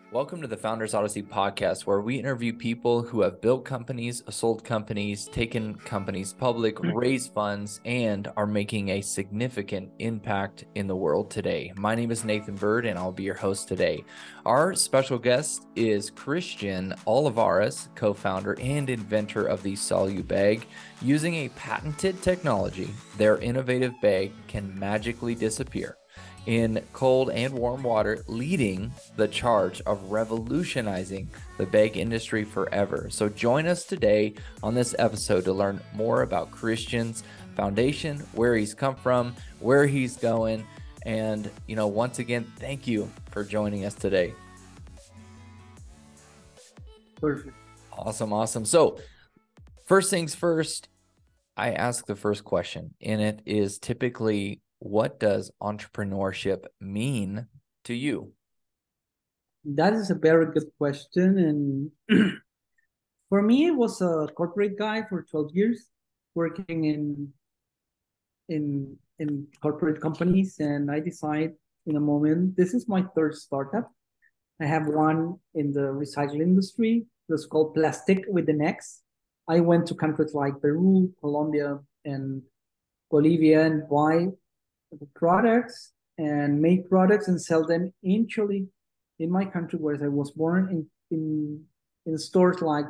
Welcome to the Founders Odyssey podcast, where we interview people who have built companies, sold companies, taken companies public, raised funds, and are making a significant impact in the world today. My name is Nathan Bird, and I'll be your host today. Our special guest is Christian Olivares, co-founder and inventor of the Solu Bag. Using a patented technology, their innovative bag can magically disappear in cold and warm water, leading the charge of revolutionizing the bag industry forever. So join us today on this episode to learn more about Christian's foundation, where he's come from, where he's going, and once again, thank you for joining us today. Perfect. Awesome. So first things first, I ask the first question, and it is typically, what does entrepreneurship mean to you? That is a very good question. And for me, it was a corporate guy for 12 years working in corporate companies. And I decide in a moment, this is my third startup. I have one in the recycling industry. It's called Plastic with an X. I went to countries like Peru, Colombia, and Bolivia and buy products and make products and sell them in Chile, in my country where I was born, in stores like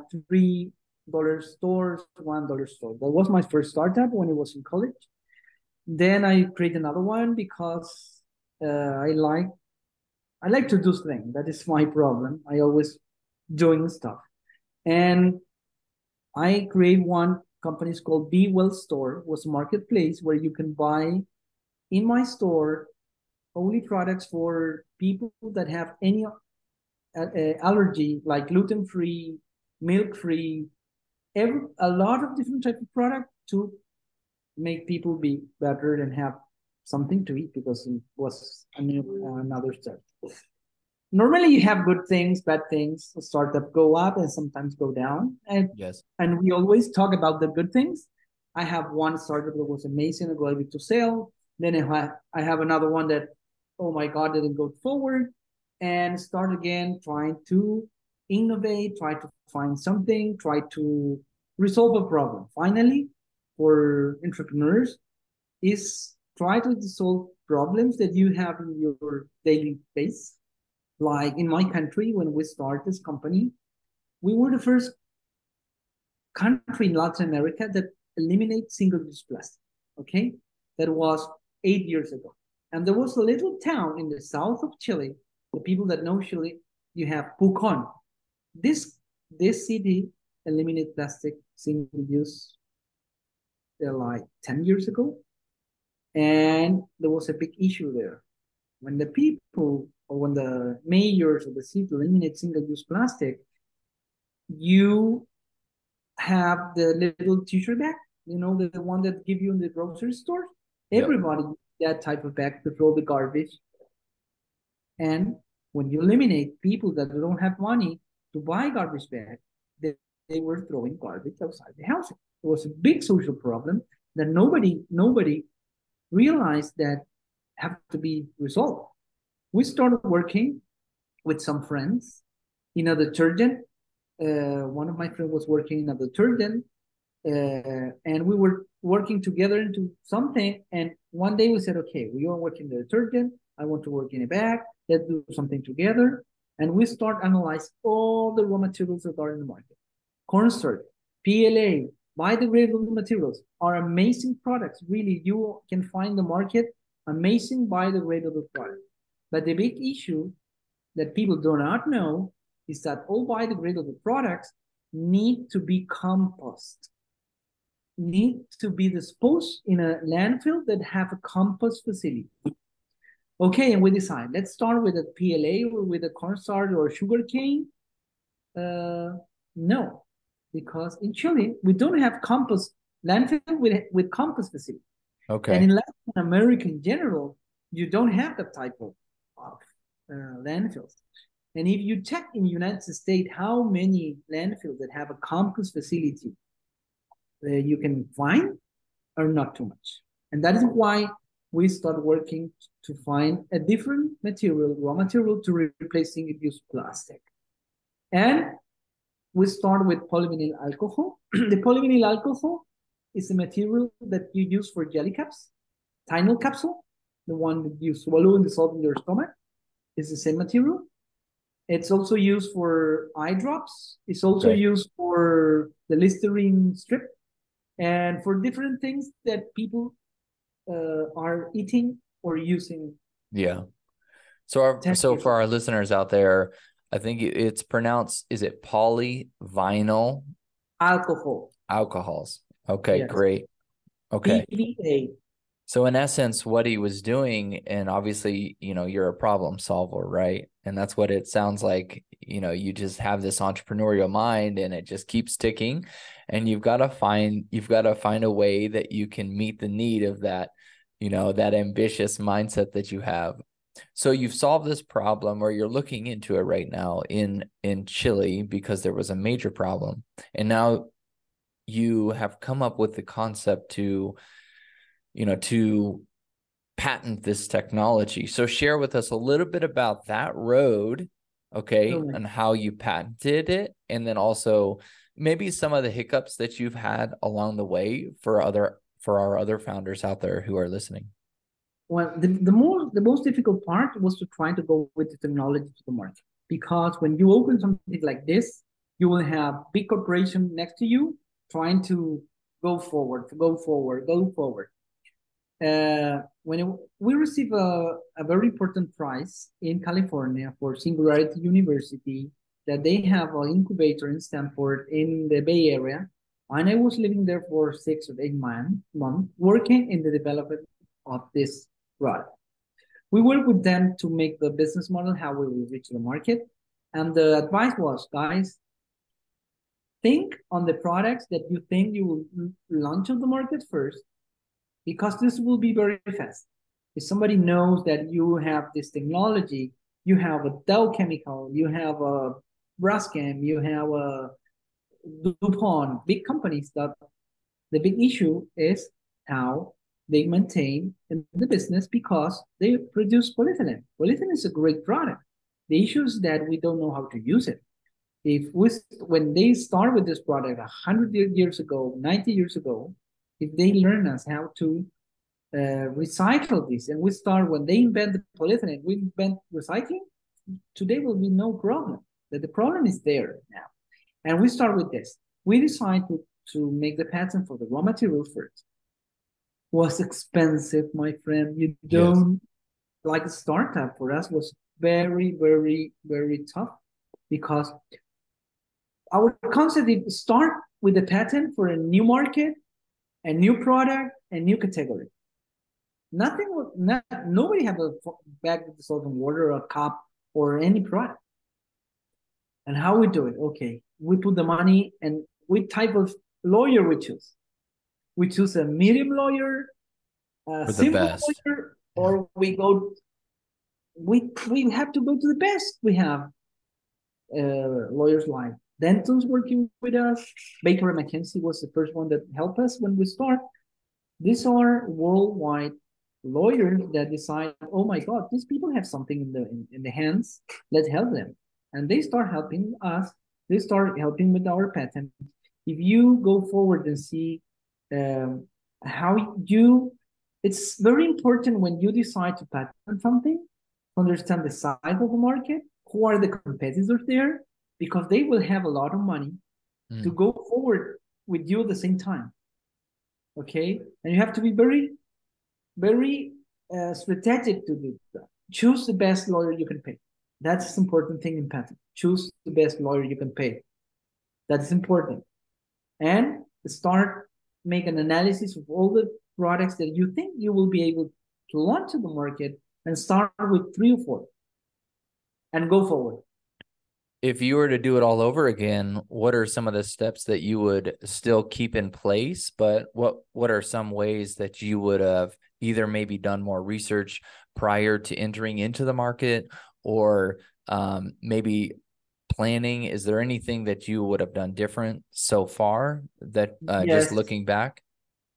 $3 stores, $1 store. That was my first startup when I was in college. Then I created another one because I like to do things. That is my problem. I always doing stuff. And I create one company called Be Well Store, was a marketplace where you can buy in my store only products for people that have any allergy, like gluten-free, milk-free, a lot of different types of product to make people be better and have something to eat, because it was another step. Normally you have good things, bad things. A startup go up and sometimes go down. Yes. And we always talk about the good things. I have one startup that was amazing, going to sell. Then I have another one that, oh my God, didn't go forward, and start again, trying to innovate, try to find something, try to resolve a problem. Finally, for entrepreneurs, is try to solve problems that you have in your daily base. Like in my country, when we started this company, we were the first country in Latin America that eliminated single-use plastic. Okay, that was 8 years ago. And there was a little town in the south of Chile. The people that know Chile, you have Pucón. This city eliminated plastic single use like 10 years ago. And there was a big issue there. When the people, or when the mayors of the city eliminate single-use plastic, you have the little tissue bag, the one that give you in the grocery store. Everybody uses that type of bag to throw the garbage. And when you eliminate people that don't have money to buy garbage bag, they were throwing garbage outside the house. It was a big social problem that nobody realized that have to be resolved. We started working with some friends in a detergent. One of my friends was working in a detergent, and we were working together into something. And one day we said, okay, we are working the detergent. I want to work in a bag. Let's do something together. And we start analyze all the raw materials that are in the market. Cornstarch, PLA, biodegradable materials are amazing products. Really, you can find the market amazing biodegradable products. But the big issue that people do not know is that all biodegradable products need to be compost, need to be disposed in a landfill that have a compost facility. Okay, and we decide, let's start with a PLA or with a cornstarch or sugar cane. No, because in Chile, we don't have compost landfill with compost facility. Okay. And in Latin America in general, you don't have that type of landfills. And if you check in the United States how many landfills that have a compost facility you can find, are not too much. And that is why we start working to find a different material, raw material, to replace single-use plastic. And we start with polyvinyl alcohol. The polyvinyl alcohol is a material that you use for jelly caps, Tylenol capsule, the one that you swallow and dissolve in your stomach, is the same material. It's also used for eye drops. It's also used for the Listerine strip and for different things that people are eating or using. Yeah. So for our listeners out there, I think it's pronounced, is it polyvinyl alcohols? Okay, yes. Great. Okay. PVA. So in essence, what he was doing, and obviously, you're a problem solver, right? And that's what it sounds like. You just have this entrepreneurial mind and it just keeps ticking, and you've got to find a way that you can meet the need of that, that ambitious mindset that you have. So you've solved this problem, or you're looking into it right now in Chile, because there was a major problem. And now you have come up with the concept to patent this technology. So share with us a little bit about that road, okay, and how you patented it, and then also maybe some of the hiccups that you've had along the way for our other founders out there who are listening. Well, the most difficult part was to try to go with the technology to the market, because when you open something like this, you will have big corporation next to you trying to go forward. We received a very important prize in California for Singularity University, that they have an incubator in Stanford in the Bay Area. And I was living there for 6 or 8 months working in the development of this product. We worked with them to make the business model, how we will reach the market. And the advice was, guys, think on the products that you think you will launch on the market first, because this will be very fast. If somebody knows that you have this technology, you have a Dow Chemical, you have a Braskem, you have a DuPont, big companies, that the big issue is how they maintain in the business, because they produce polyethylene. Polyethylene is a great product. The issue is that we don't know how to use it. When they start with this product 100 years ago, 90 years ago, if they learn us how to recycle this, and when they invent the polyethylene, we invent recycling, today will be no problem. That the problem is there now. And we start with this. We decided to make the patent for the raw material first. Was expensive, my friend. You don't, yes. Like a startup for us was very, very, very tough, because our concept is start with the patent for a new market, a new product, a new category. Nobody have a bag with salt and water, or a cup, or any product. And how we do it? Okay, we put the money, and what type of lawyer we choose? We choose a medium lawyer, a simple lawyer, or we have to go to the best. We have lawyers like Denton's working with us. Baker & McKenzie was the first one that helped us when we start. These are worldwide lawyers that decide, oh my God, these people have something in the hands. Let's help them. And they start helping us. They start helping with our patent. If you go forward and see it's very important when you decide to patent something, to understand the size of the market, who are the competitors there, because they will have a lot of money to go forward with you at the same time. Okay? And you have to be very, very strategic to do that. Choose the best lawyer you can pay. That's the important thing in patent. Choose the best lawyer you can pay. That's important. And make an analysis of all the products that you think you will be able to launch to the market, and start with 3 or 4 and go forward. If you were to do it all over again, what are some of the steps that you would still keep in place? But what are some ways that you would have either maybe done more research prior to entering into the market, or maybe planning? Is there anything that you would have done different so far that Yes. just looking back?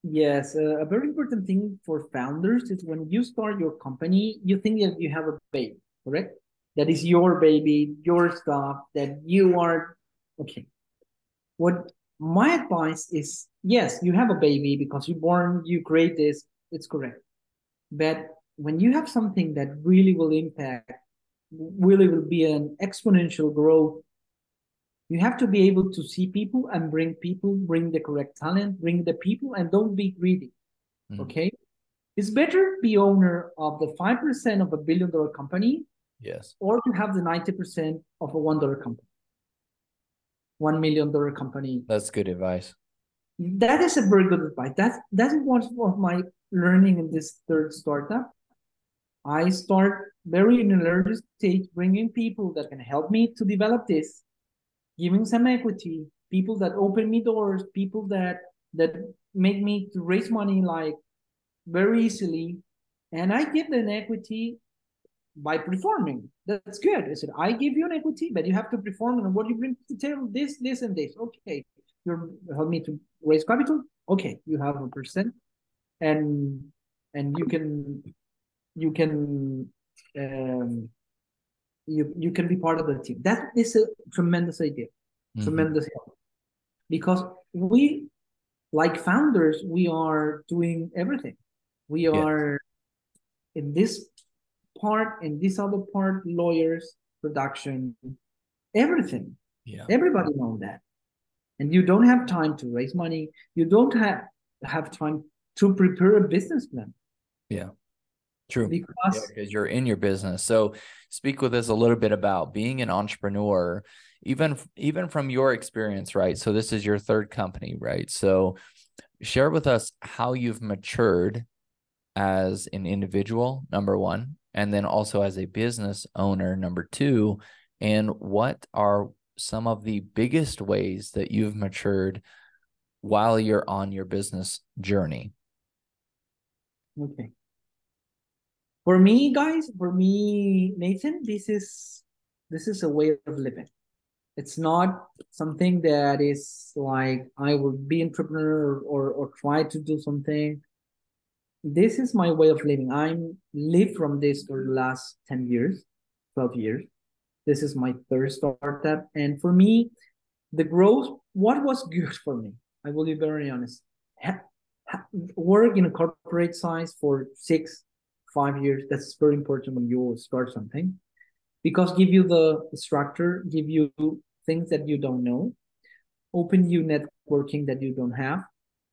Yes, a very important thing for founders is when you start your company, you think that you have a baby, correct? That is your baby, your stuff, that you are okay. What my advice is, yes, you have a baby because you born, you create this, it's correct. But when you have something that really will impact, really will be an exponential growth, you have to be able to see people, bring the correct talent, bring the people, and don't be greedy. Mm, Okay, it's better be owner of the 5% of $1 billion company, yes, or to have the 90% of a $1 company, $1 million company. that's good advice. That is a very good advice. That's one of my learning in this third startup. I start very in an early stage, bringing people that can help me to develop this, giving some equity, people that open me doors, people that make me to raise money like very easily, and I give them equity by performing. That's good. I said, I give you an equity, but you have to perform. And what you bring to the table, this, and this. Okay, you help me to raise capital. Okay, you have a percent, and you can um, you can be part of the team. That is a tremendous idea, Hmm. tremendous help, because we, like founders, we are doing everything. We Yeah, are in this part, in this other part, lawyers, production, everything. yeah, Everybody know that. And you don't have time to raise money. You don't have time to prepare a business plan yeah. True. Yeah, because because you're in your business. So speak with us a little bit about being an entrepreneur, even from your experience, right? So this is your third company, right? So share with us how you've matured as an individual, number one, and then also as a business owner, number two, and what are some of the biggest ways that you've matured while you're on your business journey? okay. For me, guys, for me, Nathan, this is a way of living. It's not something that is like I will be entrepreneur or try to do something. This is my way of living. I'm live from this for the last 10 years, 12 years. This is my third startup. And for me, the growth, what was good for me? I will be very honest. Work in a corporate size for 5 years. That's very important when you start something, because give you the structure, give you things that you don't know, open you networking that you don't have,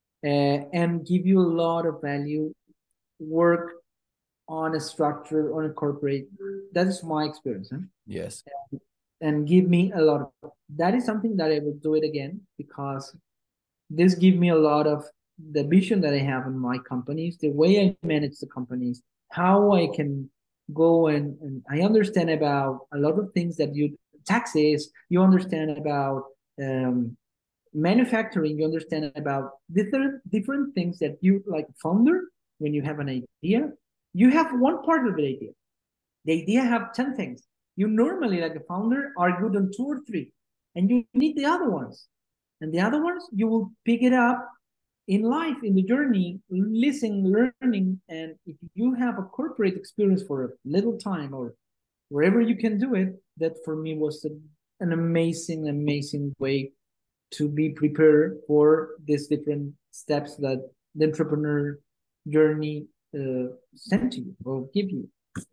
and give you a lot of value. Work on a structure, on a corporate. That is my experience, huh? Yes. And give me a lot of. That is something that I will do it again, because this give me a lot of the vision that I have in my companies, the way I manage the companies, how I can go and I understand about a lot of things that you taxes, you understand about um, manufacturing, you understand about different things that you like founder. When you have an idea, you have one part of the idea. The idea have 10 things. You normally, like a founder, are good on two or three, and you need the other ones. And the other ones, you will pick it up in life, in the journey, listening, learning. And if you have a corporate experience for a little time or wherever you can do it, that for me was an amazing, amazing way to be prepared for these different steps that the entrepreneur journey sent to you or give you.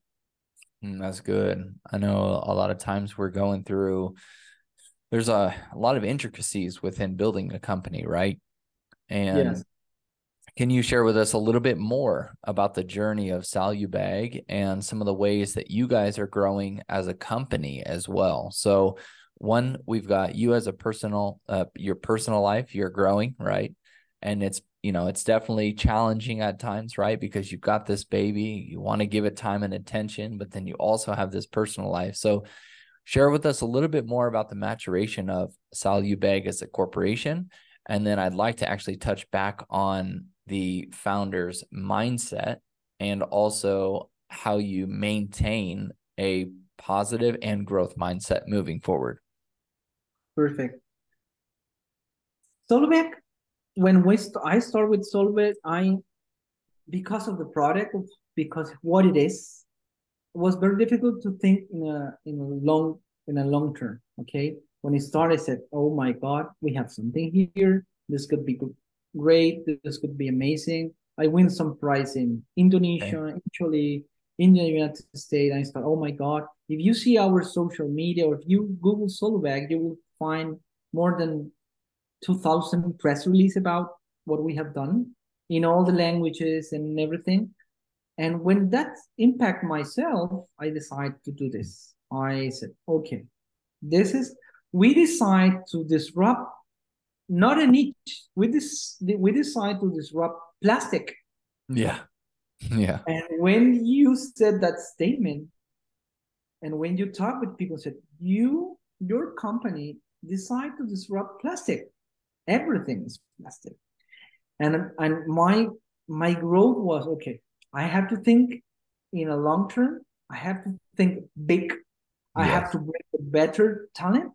That's good. I know a lot of times we're going through, there's a lot of intricacies within building a company, right? And Yes. can you share with us a little bit more about the journey of Salubag and some of the ways that you guys are growing as a company as well? So, one, we've got you as a your personal life, you're growing, right? And it's definitely challenging at times, right? Because you've got this baby, you want to give it time and attention, but then you also have this personal life. So, share with us a little bit more about the maturation of Salubag as a corporation. And then I'd like to actually touch back on the founder's mindset and also how you maintain a positive and growth mindset moving forward. Perfect. Solveig when I start with Solvay, because of the product, because what it is, it was very difficult to think in a long term. Okay, when it started, I said, "Oh my God, we have something here. This could be great. This could be amazing." I win some prize in Okay. Indonesia, Chile, India, United States. I thought, "Oh my God, if you see our social media or if you Google Solvay, you will find more than 2,000 press release about what we have done in all the languages and everything." And when that impact myself, I decided to do this. I said, okay, this is, we decide to disrupt not a niche. We decide to disrupt plastic. Yeah. Yeah. And when you said that statement, and when you talk with people, said your company decide to disrupt plastic. Everything is plastic. And my growth was okay. I have to think in a long term. I have to think big. I have Yes. to bring a better talent.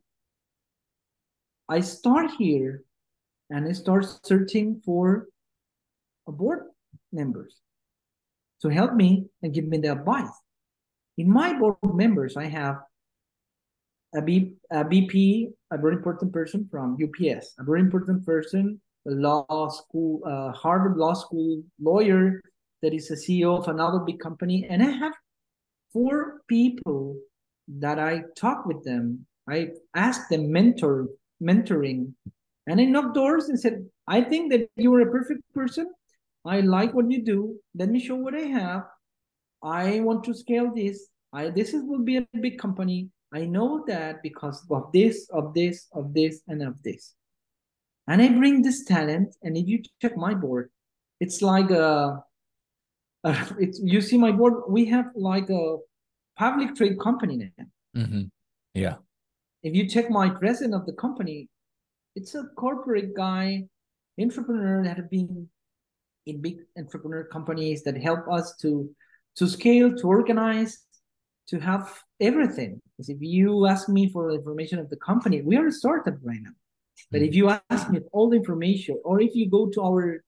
I start here and I start searching for a board members to help me and give me the advice. In my board members, I have a VP, a very important person from UPS, a very important person, a law school, Harvard Law School lawyer that is a CEO of another big company. And I have four people that I talk with them. I ask them mentoring, and I knock doors and said, I think that you are a perfect person. I like what you do. Let me show what I have. I want to scale this. This will be a big company. I know that because of this, of this, of this, and of this. And I bring this talent. And if you check my board, it's like it's you see my board. We have like a public trade company now. Hmm. Yeah. If you check my president of the company, it's a corporate guy, entrepreneur that have been in big entrepreneur companies that help us to scale, to organize, to have everything. Because if you ask me for information of the company, we are a startup right now. But if Mhm. you ask me all the information, or if you go to our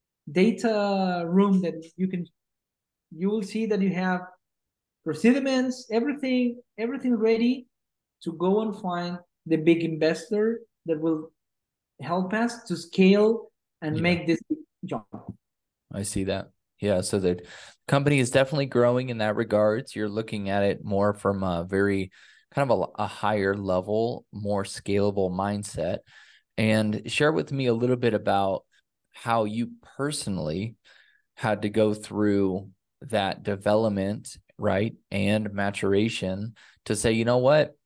data room, that you will see that you have procediments, everything ready to go and find the big investor that will help us to scale and Yeah. make this job. I see that. Yeah. So the company is definitely growing in that regards. You're looking at it more from a very kind of a higher level, more scalable mindset. And share with me a little bit about how you personally had to go through that development, right? And maturation to say, you know what?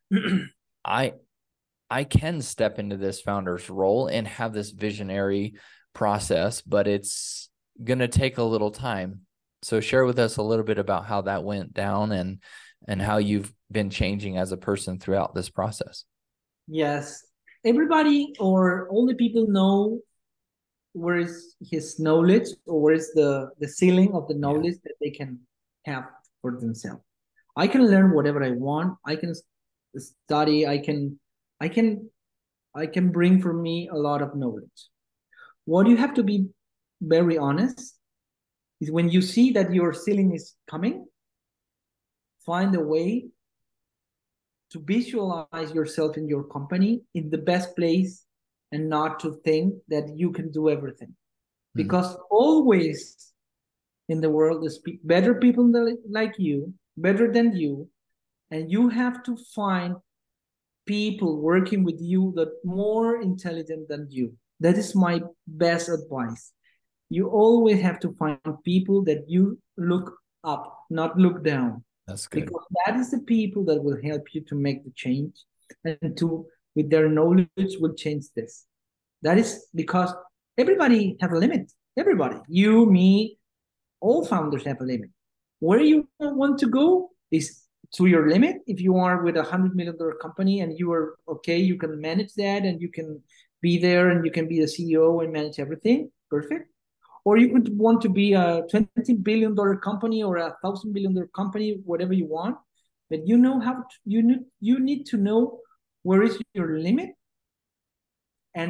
I I can step into this founder's role and have this visionary process, but it's going to take a little time. So share with us a little bit about how that went down and how you've been changing as a person throughout this process. Yes, everybody or all the people know where is his knowledge, or where is the ceiling of the Yeah. knowledge that they can have for themselves. I can learn whatever I want. I can study. I can I can bring for me a lot of knowledge. What you have to be very honest is when you see that your ceiling is coming, find a way to visualize yourself in your company in the best place and not to think that you can do everything. Mm. Because always in the world, there's better people like you, better than you, and you have to find people working with you that more intelligent than you. That is my best advice. You always have to find people that you look up, not look down, That's good. because that is the people that will help you to make the change and to, with their knowledge, will change this. That is because everybody have a limit. Everybody, you, me, all founders have a limit. Where you want to go is to your limit. If you are with $100 million company and you are okay, you can manage that and you can be there and you can be the CEO and manage everything. Perfect. Or you could want to be a $20 billion company or $1,000 billion company, whatever you want. But you know how to, you need to know where is your limit and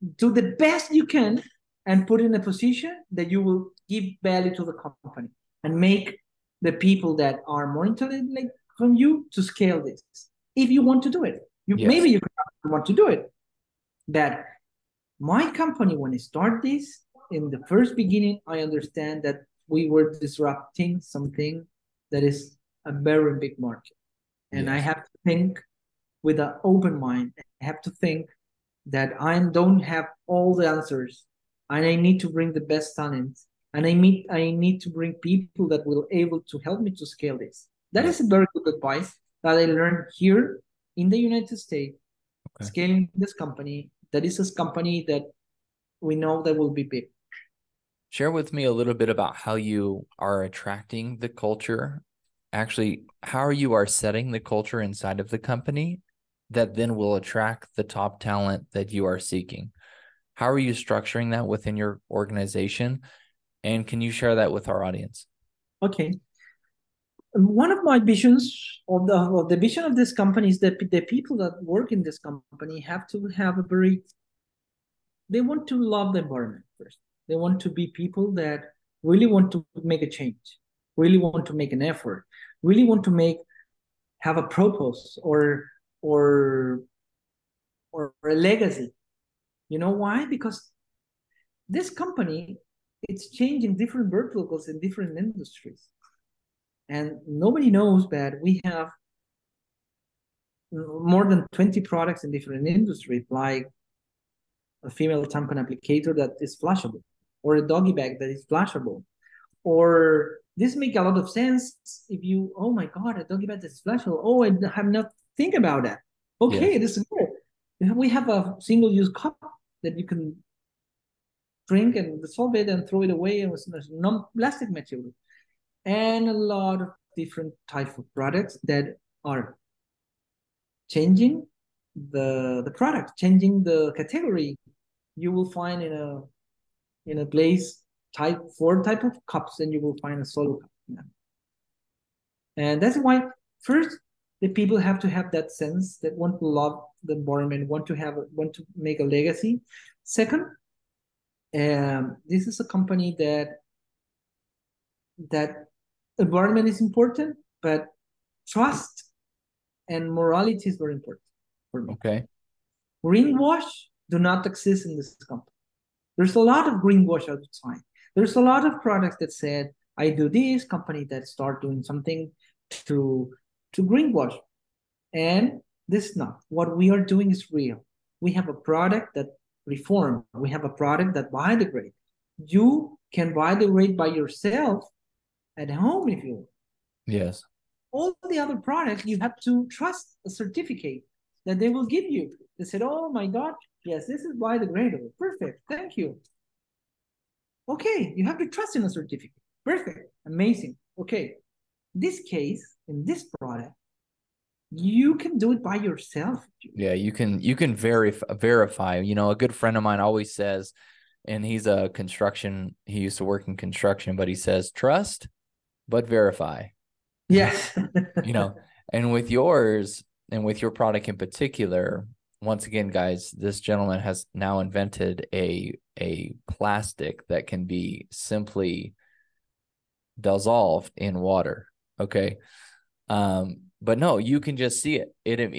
do the best you can and put in a position that you will give value to the company and make the people that are more intelligent from you to scale this. If you want to do it, maybe you want to do it. That my company, when I start this in the first beginning, I understand that we were disrupting something that is a very big market. And I have to think with an open mind. I have to think that I don't have all the answers, and I need to bring the best talents, and I need to bring people that will able to help me to scale this. That is a very good advice that I learned here in the United States, scaling this company. That is a company that we know that will be big. Share with me a little bit about how you are attracting the culture. Actually, how you are setting the culture inside of the company that then will attract the top talent that you are seeking. How are you structuring that within your organization? And can you share that with our audience? Okay. One of my visions of the vision of this company is that the people that work in this company have to have they want to love the environment first. They want to be people that really want to make a change, really want to make an effort, really want to have a purpose or a legacy. You know why? Because this company, it's changing different verticals in different industries. And nobody knows that we have more than 20 products in different industries, like a female tampon applicator that is flushable, or a doggy bag that is flushable. Or this make a lot of sense if you, oh my God, a doggy bag that's flushable. Oh, I have not think about that. Okay, this is good. We have a single-use cup that you can drink and dissolve it and throw it away, and it's non-plastic material. And a lot of different types of products that are changing the product, changing the category. You will find in a place type 4 type of cups, and you will find a solo cup. And that's why first the people have to have that sense that want to love the environment, want to make a legacy. Second, this is a company that environment is important, but trust and morality is very important for me. Okay. Greenwash do not exist in this company. There's a lot of greenwash outside. There's a lot of products that said, I do this, company that start doing something to greenwash. And this is not. What we are doing is real. We have a product that reform. We have a product that biodegrade. You can biodegrade by yourself at home if you want. Yes. All the other products, you have to trust a certificate that they will give you. They said, oh my God, yes, this is biodegradable. Perfect. Thank you. Okay, you have to trust in a certificate. Perfect. Amazing. Okay. This case, in this product, you can do it by yourself. Yeah, you can verify. You know, a good friend of mine always says, and he used to work in construction, but he says, trust, but verify. Yes. You know, and with yours and with your product in particular, once again, guys, this gentleman has now invented a plastic that can be simply dissolved in water. Okay. But no, you can just see it.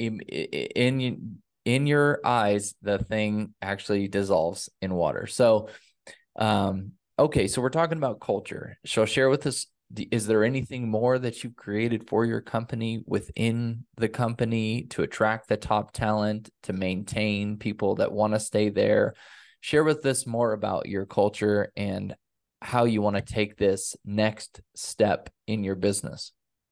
In your eyes, the thing actually dissolves in water. So, okay, so we're talking about culture. So share with us, is there anything more that you've created for your company within the company to attract the top talent, to maintain people that want to stay there? Share with us more about your culture and how you want to take this next step in your business.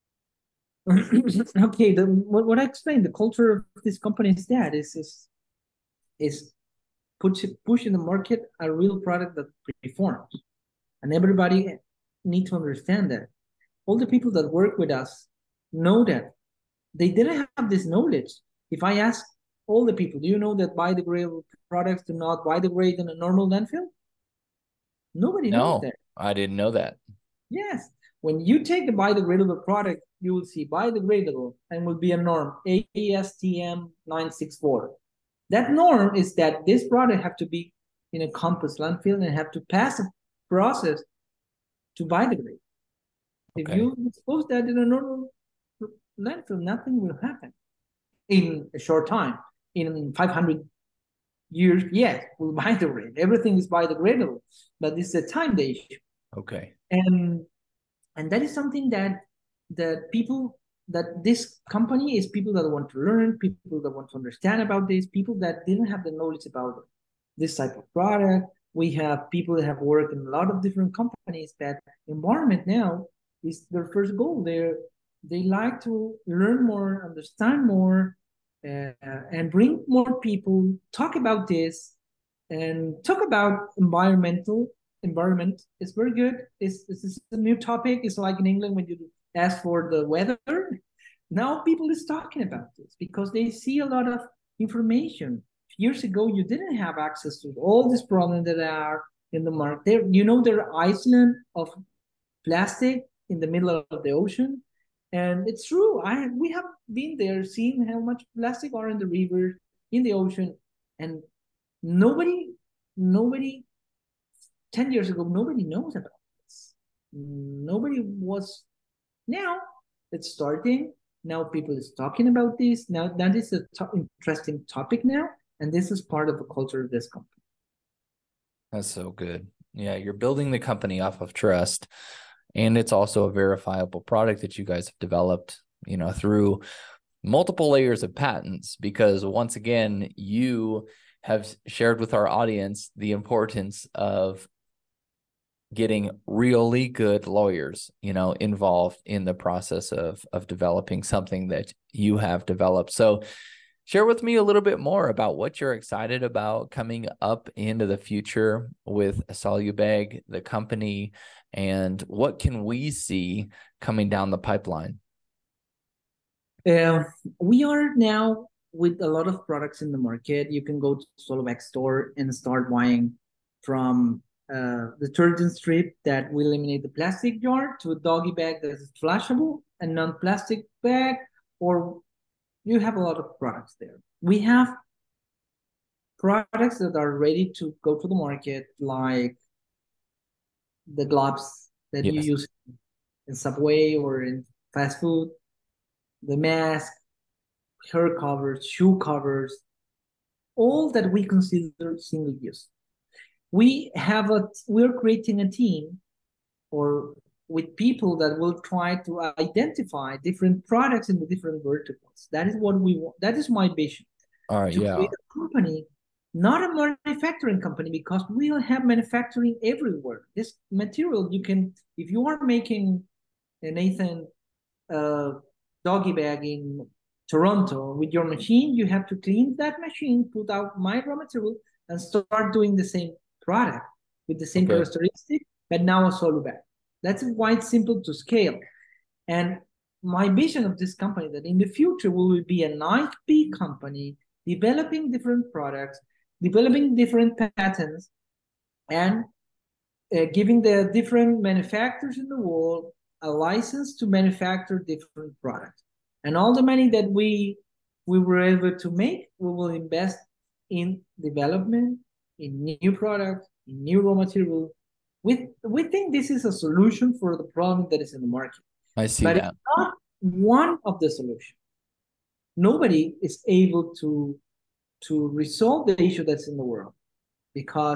Okay, what I explained, the culture of this company is that is push in the market a real product that performs, and everybody need to understand that. All the people that work with us know that. They didn't have this knowledge. If I ask all the people, do you know that biodegradable products do not biodegrade in a normal landfill? Nobody knows that. I didn't know that. Yes. When you take a biodegradable product, you will see biodegradable and will be a norm, ASTM 964. That norm is that this product have to be in a compost landfill and have to pass a process to biodegrade. If you dispose that in a normal landfill, nothing will happen in a short time. In 500 years, yes, we'll biodegrade. Everything is biodegradable, but it's a time the issue. Okay. And that is something that this company is people that want to learn, people that want to understand about this, people that didn't have the knowledge about this type of product. We have people that have worked in a lot of different companies that environment now is their first goal. They like to learn more, understand more, and bring more people, talk about this, and talk about environment. It's very good. It's a new topic. It's like in England when you ask for the weather. Now people is talking about this because they see a lot of information. Years ago, you didn't have access to all these problems that are in the market. There are islands of plastic in the middle of the ocean, and it's true. We have been there, seeing how much plastic are in the river, in the ocean, and nobody 10 years ago, nobody knows about this. Nobody was. Now it's starting. Now people is talking about this. Now that is an interesting topic now, and this is part of the culture of this company. That's so good. Yeah, you're building the company off of trust, and it's also a verifiable product that you guys have developed, through multiple layers of patents, because once again, you have shared with our audience the importance of getting really good lawyers, involved in the process of developing something that you have developed. So share with me a little bit more about what you're excited about coming up into the future with Solubag, the company, and what can we see coming down the pipeline? We are now with a lot of products in the market. You can go to Solubag store and start buying from detergent strip that will eliminate the plastic jar to a doggy bag that is flashable and non-plastic bag, or you have a lot of products there. We have products that are ready to go to the market, like the gloves that you use in Subway or in fast food, the mask, hair covers, shoe covers, all that we consider single use. We're creating a team or with people that will try to identify different products in the different verticals. That is what we want. That is my vision. All right, to create a company, not a manufacturing company, because we'll have manufacturing everywhere. This material if you are making Nathan doggy bag in Toronto with your machine, you have to clean that machine, put out my raw material, and start doing the same product with the same characteristic, but now a solo bag. That's why it's simple to scale. And my vision of this company that in the future we will be an IP company developing different products, developing different patents, and giving the different manufacturers in the world a license to manufacture different products. And all the money that we were able to make, we will invest in development, in new products, in new raw material. We think this is a solution for the problem that is in the market. I see but that. It's not one of the solutions. Nobody is able to resolve the issue that's in the world, because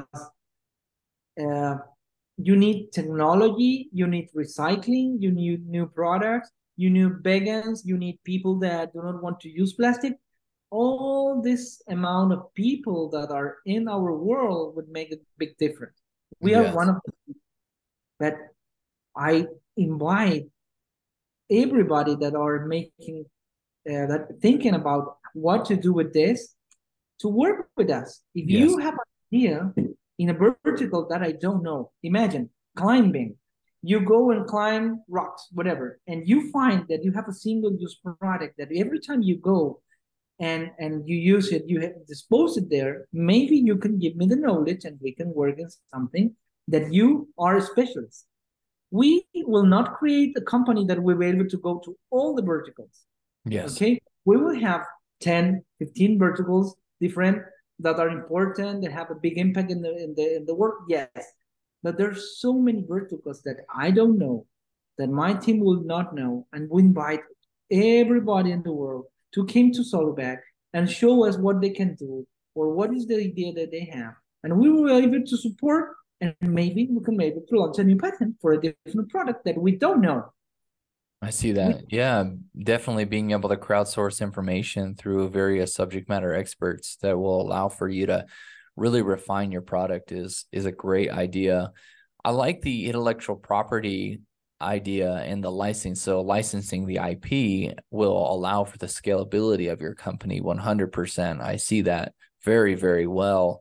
you need technology, you need recycling, you need new products, you need vegans, you need people that do not want to use plastic. All this amount of people that are in our world would make a big difference. We are one of them. But I invite everybody that are making that thinking about what to do with this to work with us. If you have an idea in a vertical that I don't know, imagine climbing. You go and climb rocks, whatever, and you find that you have a single-use product that every time you go and you use it, you dispose it there. Maybe you can give me the knowledge and we can work in something that you are a specialist. We will not create a company that will be able to go to all the verticals. Yes. Okay. We will have 10, 15 verticals different that are important, that have a big impact in the work. Yes, but there's so many verticals that I don't know, that my team will not know, and we invite everybody in the world to come to Solubag and show us what they can do or what is the idea that they have, and we will be able to support, and maybe we can maybe launch a new patent for a different product that we don't know. I see that. Yeah, definitely being able to crowdsource information through various subject matter experts that will allow for you to really refine your product is a great idea. I like the intellectual property idea and the license. So licensing the IP will allow for the scalability of your company 100%. I see that very, very well.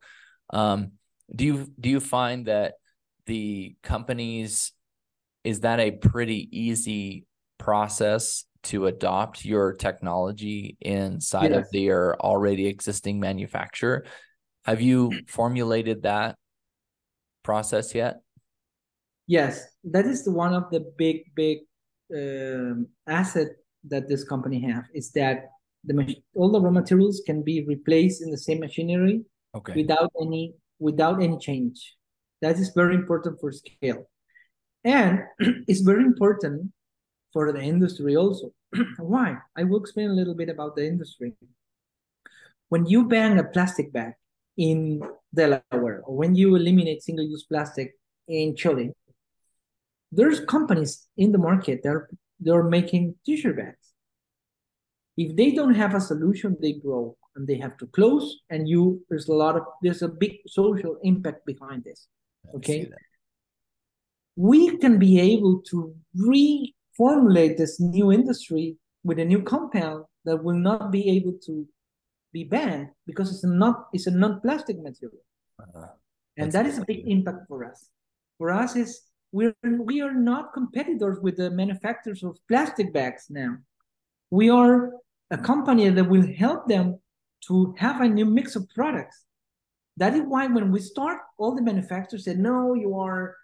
Do you find that the companies, is that a pretty easy process to adopt your technology inside of their already existing manufacturer? Have you formulated that process yet? Yes, that is one of the big asset that this company have, is that all the raw materials can be replaced in the same machinery without any change. That is very important for scale, and it's very important for the industry also. Why? I will explain a little bit about the industry. When you ban a plastic bag in Delaware, or when you eliminate single-use plastic in Chile, there's companies in the market that they're making t-shirt bags. If they don't have a solution, they grow and they have to close. And there's a big social impact behind this. Okay, we can be able to reformulate this new industry with a new compound that will not be able to be banned because it's a non-plastic material, and that is a big impact for us. For us, is we are not competitors with the manufacturers of plastic bags now. We are a company that will help them to have a new mix of products. That is why when we start, all the manufacturers said, "No, you are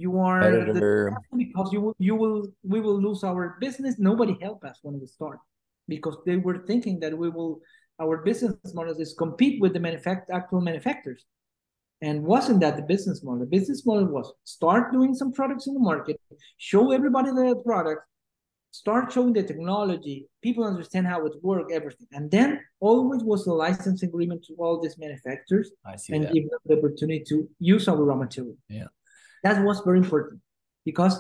because we will lose our business." Nobody helped us when we start, because they were thinking that our business model is compete with the actual manufacturers. And wasn't that the business model? The business model was start doing some products in the market, show everybody the product, start showing the technology, people understand how it works, everything. And then always was a license agreement to all these manufacturers and give them the opportunity to use our raw material. Yeah. That was very important, because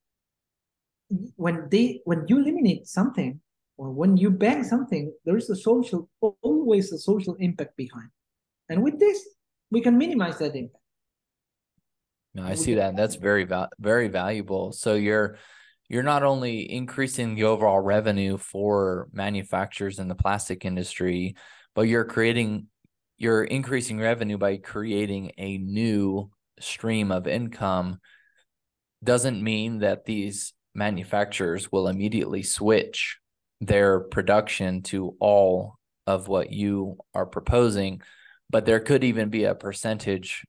when you eliminate something or when you ban something, there is always a social impact behind. And with this, we can minimize that impact. No, I see that. That's very valuable. So you're not only increasing the overall revenue for manufacturers in the plastic industry, but you're increasing revenue by creating a new stream of income. Doesn't mean that these manufacturers will immediately switch their production to all of what you are proposing, but there could even be a percentage,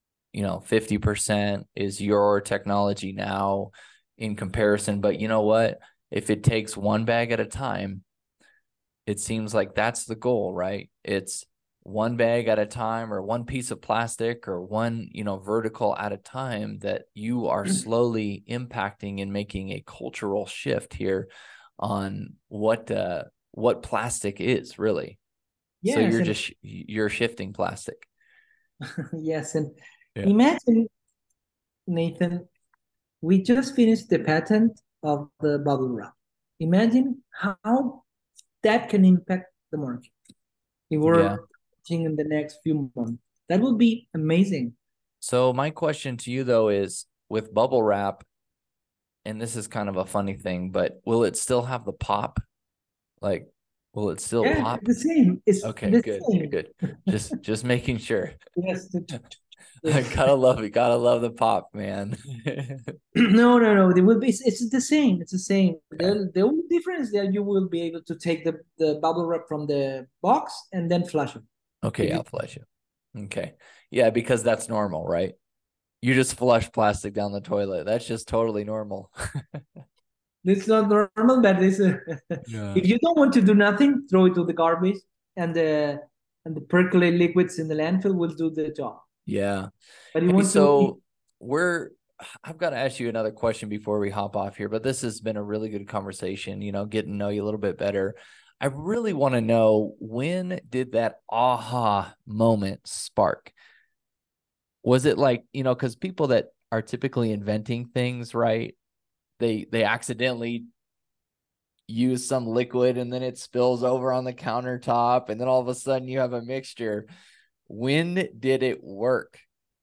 50% is your technology now in comparison. But you know what? If it takes one bag at a time, it seems like that's the goal, right? It's one bag at a time, or one piece of plastic, or one, vertical at a time, that you are slowly impacting and making a cultural shift here on what plastic is really. Yes, so you're shifting plastic. Yes. And imagine, Nathan, we just finished the patent of the bubble wrap. Imagine how that can impact the market if we're in the next few months. That would be amazing. So my question to you, though, is with bubble wrap, and this is kind of a funny thing, but will it still have the pop? Like, will it still pop? The same. It's okay, good. Just making sure. Yes. Gotta love it. Gotta love the pop, man. No. It will be. It's the same. It's the same. The only difference is that you will be able to take the bubble wrap from the box and then flush it. Okay, I'll flush it. Okay, yeah, because that's normal, right? You just flush plastic down the toilet. That's just totally normal. It's not normal, but it's if you don't want to do nothing, throw it to the garbage, and and the percolate liquids in the landfill will do the job. Yeah. But you Hey, want to, so I've got to ask you another question before we hop off here, but this has been a really good conversation, getting to know you a little bit better. I really want to know, when did that aha moment spark? Was it like, because people that are typically inventing things, right? They accidentally use some liquid and then it spills over on the countertop, and then all of a sudden you have a mixture. When did it work?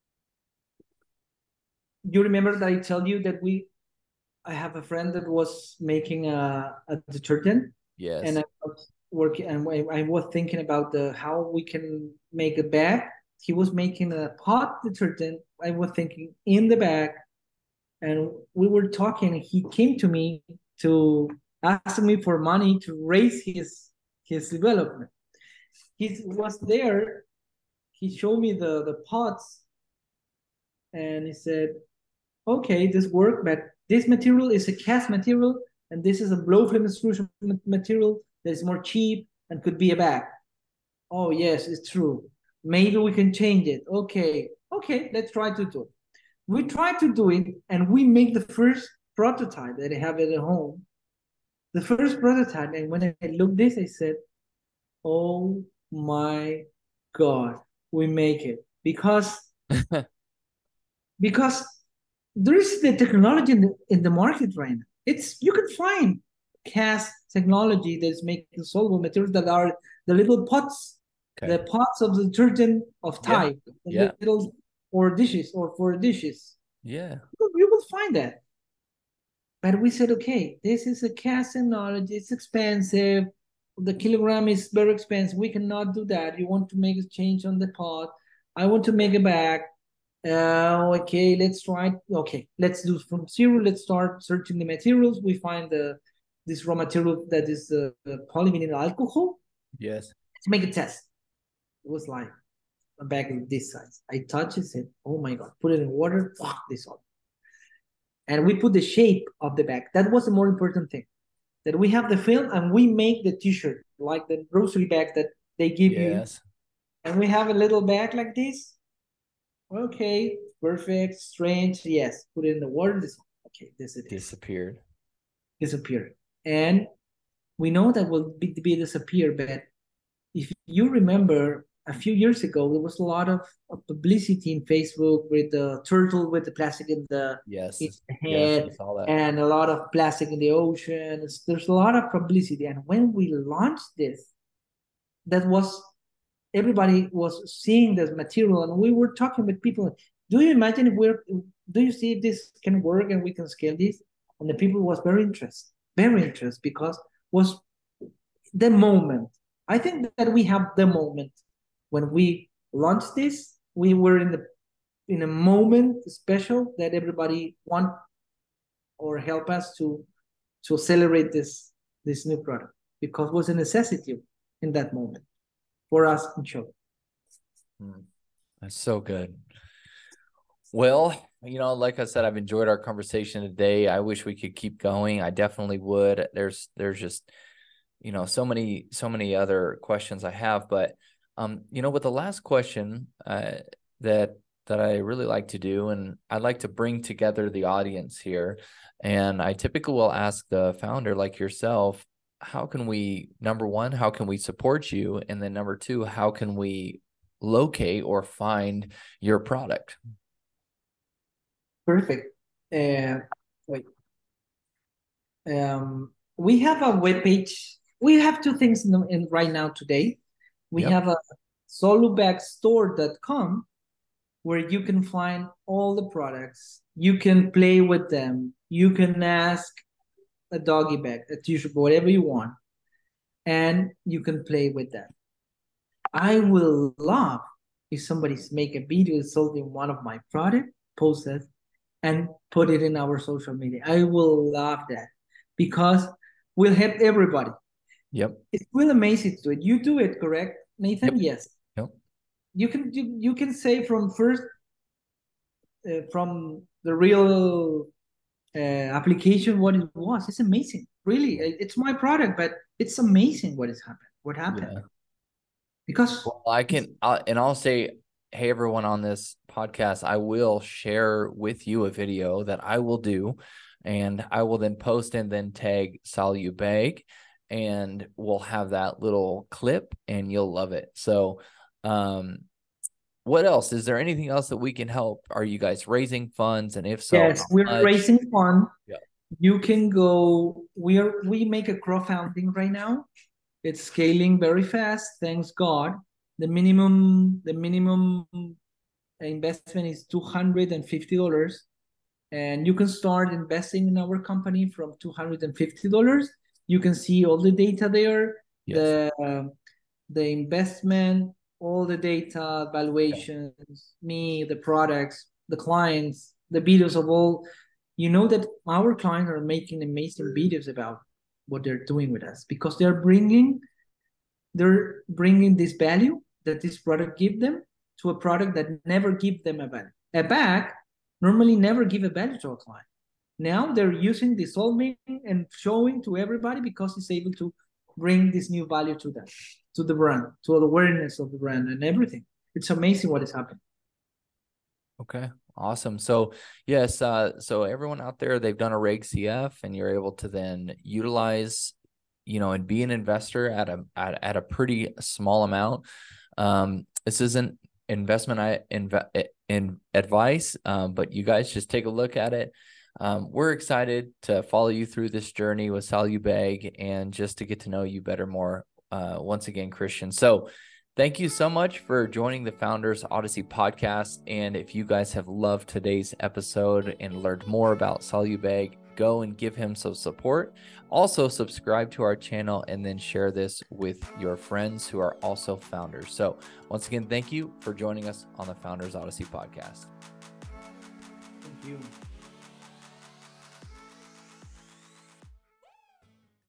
you remember that I tell you that I have a friend that was making a detergent, and Yes. I was working, and I was thinking about how we can make a bag. He was making a pot detergent. I was thinking in the bag, and we were talking. He came to me to ask me for money to raise his development. He was there. He showed me the pots, and he said, okay, this work, but this material is a cast material, and this is a blow flame extrusion material that is more cheap and could be a bag. Oh yes, it's true. Maybe we can change it. Okay, let's try to do it. We try to do it, and we make the first prototype that I have at home. The first prototype, and when I looked this, I said, "Oh my God, we make it!" Because there is the technology in the market right now. You can find cast technology that's making soluble materials that are the little pots, Okay. the pots of the detergent of Yeah. Tide, the Yeah. little or dishes or for dishes. Yeah. You will find that. But we said, okay, this is a cast technology. It's expensive. The kilogram is very expensive. We cannot do that. You want to make a change on the pot. I want to make a bag. Okay, let's try. Okay, let's do from zero. Let's start searching the materials. We find this raw material that is the polyvinyl alcohol. Yes. Let's make a test. It was like a bag of this size. I touched it, said, "Oh my God!" Put it in water. Fuck this all. And we put the shape of the bag. That was the more important thing. That we have the film and we make the T-shirt like the grocery bag that they give you, Yes. and we have a little bag like this. Okay, perfect, strange. Yes, put it in the water. Okay, this it is. Disappeared. Disappear. And we know that will be disappear, but if you remember a few years ago, there was a lot of publicity in Facebook with the turtle with the plastic Yes. in the Yes. I head, saw that. and a lot of plastic in the ocean. There's a lot of publicity. And when we launched this, that was everybody was seeing this material, and we were talking with people. Do you imagine if do you see if this can work and we can scale this? And the people was very interested because was the moment. I think that we have the moment when we launched this. We were in a moment special that everybody want or help us to celebrate this new product because it was a necessity in that moment for us in show. That's so good. Well, like I said, I've enjoyed our conversation today. I wish we could keep going. I definitely would. There's just, so many other questions I have, but with the last question, that I really like to do, and I'd like to bring together the audience here, and I typically will ask the founder like yourself, number one, how can we support you? And then number two, how can we locate or find your product? Perfect. Wait. We have a web page. We have two things in right now today. We have a solubagstore.com where you can find all the products. You can play with them. You can ask a doggy bag, a t-shirt, whatever you want, and you can play with them. I will love if somebody's make a video selling one of my product, post it, and put it in our social media. I will love that because we'll help everybody. Yep. It's really amazing to do it. You do it, correct, Nathan? Yep. Yes. Yep. You can say from first from the real application what it was. It's amazing, really. It's my product, but it's amazing what has happened. What happened? Yeah. because Well, I'll say, hey, everyone on this podcast, I will share with you a video that I will do, and I will then post and then tag SaluBeg, and we'll have that little clip and you'll love it. So, what else? Is there anything else that we can help? Are you guys raising funds? And if so, yes, how we're much? raising fund. Yeah. You can go. We make a crowdfunding right now. It's scaling very fast, thanks God. The minimum investment is $250, and you can start investing in our company from $250. You can see all the data there, Yes. the investment, all the data, valuations, me, the products, the clients, the videos of all. You know that our clients are making amazing videos about what they're doing with us because they're bringing this value that this product give them to a product that never give them a value. A bag normally never give a value to a client. Now they're using dissolving and showing to everybody because it's able to bring this new value to them, to the brand, to the awareness of the brand and everything. It's amazing what is happening. Okay. Awesome. So yes, so everyone out there, they've done a Reg CF, and you're able to then utilize, and be an investor at a pretty small amount. This isn't investment in advice, but you guys just take a look at it. We're excited to follow you through this journey with SaluBeg and just to get to know you better more. Once again, Christian. So thank you so much for joining the Founders Odyssey podcast. And if you guys have loved today's episode and learned more about SaluBeg, go and give him some support. Also, subscribe to our channel and then share this with your friends who are also founders. So once again, thank you for joining us on the Founders Odyssey podcast. Thank you.